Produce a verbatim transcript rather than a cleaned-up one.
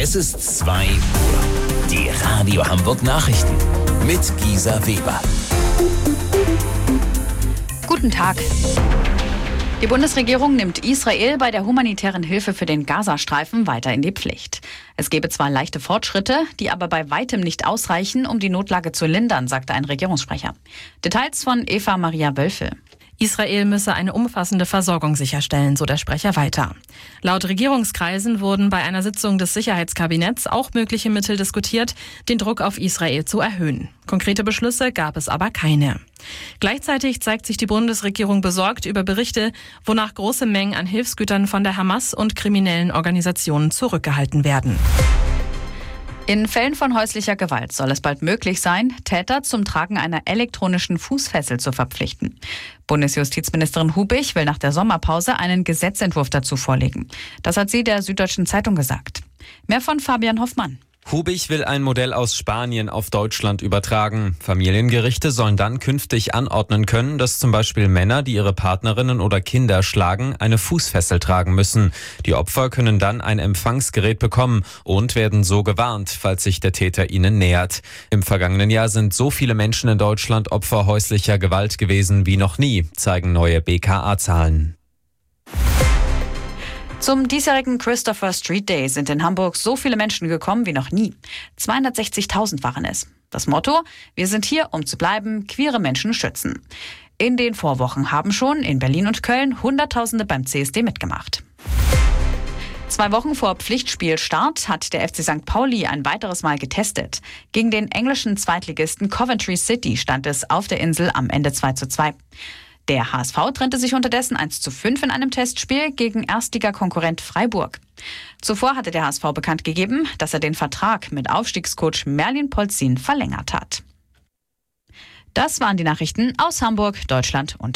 Es ist zwei Uhr. Die Radio Hamburg Nachrichten mit Gisa Weber. Guten Tag. Die Bundesregierung nimmt Israel bei der humanitären Hilfe für den Gazastreifen weiter in die Pflicht. Es gebe zwar leichte Fortschritte, die aber bei weitem nicht ausreichen, um die Notlage zu lindern, sagte ein Regierungssprecher. Details von Eva Maria Wölfel. Israel müsse eine umfassende Versorgung sicherstellen, so der Sprecher weiter. Laut Regierungskreisen wurden bei einer Sitzung des Sicherheitskabinetts auch mögliche Mittel diskutiert, den Druck auf Israel zu erhöhen. Konkrete Beschlüsse gab es aber keine. Gleichzeitig zeigt sich die Bundesregierung besorgt über Berichte, wonach große Mengen an Hilfsgütern von der Hamas und kriminellen Organisationen zurückgehalten werden. In Fällen von häuslicher Gewalt soll es bald möglich sein, Täter zum Tragen einer elektronischen Fußfessel zu verpflichten. Bundesjustizministerin Hubich will nach der Sommerpause einen Gesetzentwurf dazu vorlegen. Das hat sie der Süddeutschen Zeitung gesagt. Mehr von Fabian Hoffmann. Hubich will ein Modell aus Spanien auf Deutschland übertragen. Familiengerichte sollen dann künftig anordnen können, dass zum Beispiel Männer, die ihre Partnerinnen oder Kinder schlagen, eine Fußfessel tragen müssen. Die Opfer können dann ein Empfangsgerät bekommen und werden so gewarnt, falls sich der Täter ihnen nähert. Im vergangenen Jahr sind so viele Menschen in Deutschland Opfer häuslicher Gewalt gewesen wie noch nie, zeigen neue B K A-Zahlen. Zum diesjährigen Christopher Street Day sind in Hamburg so viele Menschen gekommen wie noch nie. zweihundertsechzigtausend waren es. Das Motto: Wir sind hier, um zu bleiben, queere Menschen schützen. In den Vorwochen haben schon in Berlin und Köln Hunderttausende beim C S D mitgemacht. Zwei Wochen vor Pflichtspielstart hat der F C Sankt Pauli ein weiteres Mal getestet. Gegen den englischen Zweitligisten Coventry City stand es auf der Insel am Ende zwei zu zwei. Der H S V trennte sich unterdessen eins zu fünf in einem Testspiel gegen Erstligakonkurrent Freiburg. Zuvor hatte der H S V bekannt gegeben, dass er den Vertrag mit Aufstiegscoach Merlin Polzin verlängert hat. Das waren die Nachrichten aus Hamburg, Deutschland und